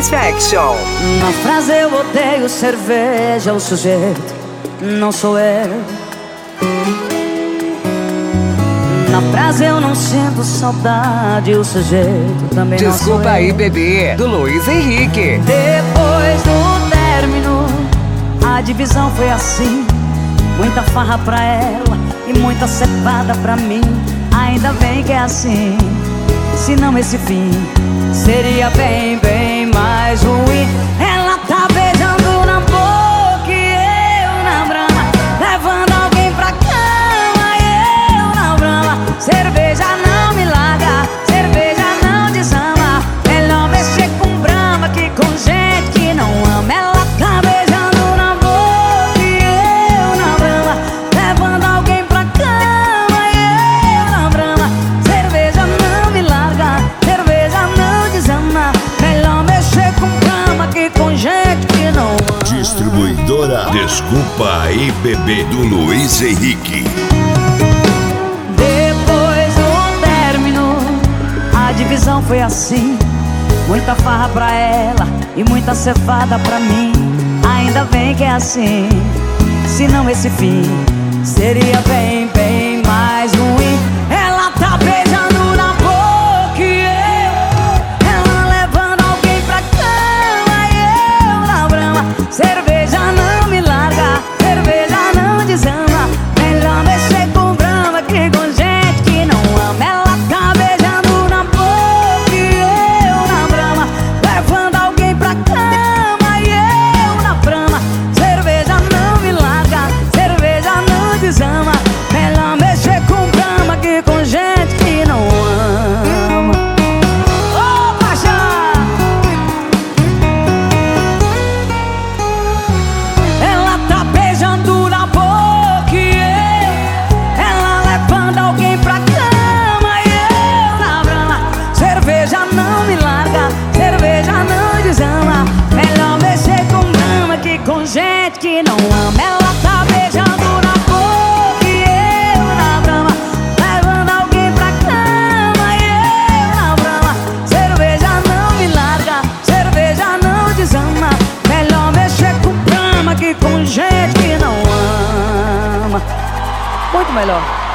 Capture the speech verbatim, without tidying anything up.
Satisfaction. Na frase eu odeio cerveja, o sujeito não sou eu. Na frase eu não sinto saudade, o sujeito também não sou eu. Desculpa aí, bebê, do Luiz Henrique. Depois do término, a divisão foi assim: muita farra pra ela e muita cevada pra mim. Ainda bem que é assim, senão esse fim seria bem, bem mais ruim. Ela tá beijando na boca e eu na brama, levando alguém pra cama e eu na brama. Cerveja não me larga, cerveja não desama. Melhor mexer com brama que com gente que não ama. Ela tá beijando na boca e eu na brama, levando alguém pra cama e eu na brama. Cerveja não me larga, cerveja não desama. Melhor mexer com brama que com gente que não ama. Distribuidora Desculpa aí, bebê, do Luiz Henrique. Depois do término, a divisão foi assim: muita farra pra ela e muita cevada pra mim. Ainda bem que é assim, senão esse fim seria bem, bem mais ruim. Ela tá beijando na boca e eu, ela levando alguém pra cama e eu na brama. Cerveja não me larga, cerveja não desama. Melhor mexer com brama que com gente que não ama. Ela tá beijando na boca e eu na brama, levando alguém pra cama e eu na brama. Cerveja não me larga, cerveja não desama. Melhor mexer com brama que com gente que não ama. Ô, paixão! Ela tá beijando na boca e eu, ela levando alguém pra cama e eu na brama. Cerveja não me larga, cerveja não desama. Melhor mexer com brama que com gente que não ama. Ela tá beijando na boca e eu na brama, levando alguém pra cama e eu na brama. Cerveja não me larga, cerveja não desama. Melhor mexer com brama que com gente que não ama. Muito melhor.